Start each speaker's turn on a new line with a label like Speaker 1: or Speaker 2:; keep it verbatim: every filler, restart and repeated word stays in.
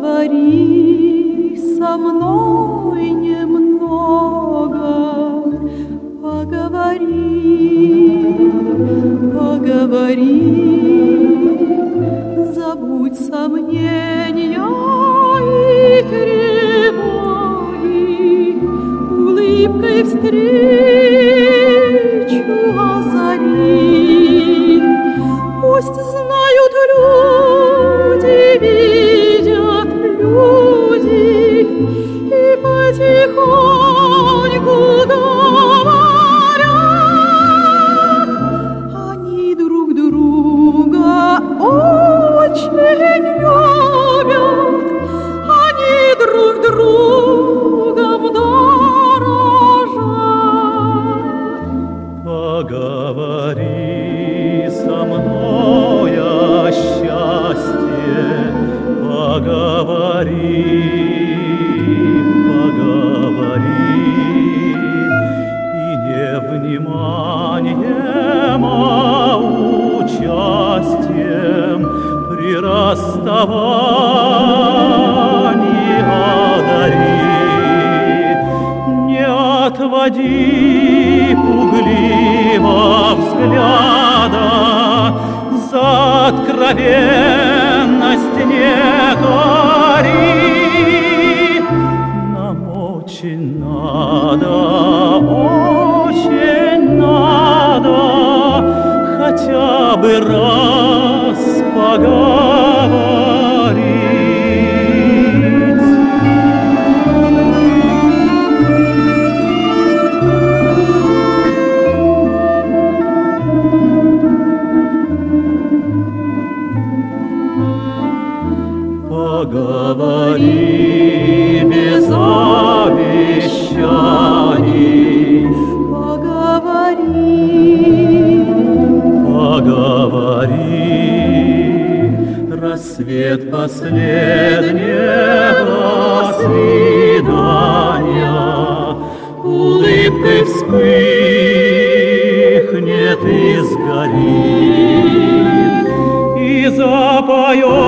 Speaker 1: Поговори со мной немного, поговори, поговори, забудь сомнения и тревоги, улыбкой встречу озари. Пусть знают люди, видят люди, и потихоньку говорят, они друг друга очень любят, они друг другом дорожат.
Speaker 2: Поговори со мной о счастье, поговори, поговори, и не вниманием, а участием при расставании одари. Не отводи пугливо взгляда, за откровенность не гори. Нам очень надо, очень надо хотя бы раз поговорить. Поговори без обещаний,
Speaker 1: Поговори,
Speaker 2: поговори, рассвет последнего свидания улыбкой вспыхнет и сгорит, и запоет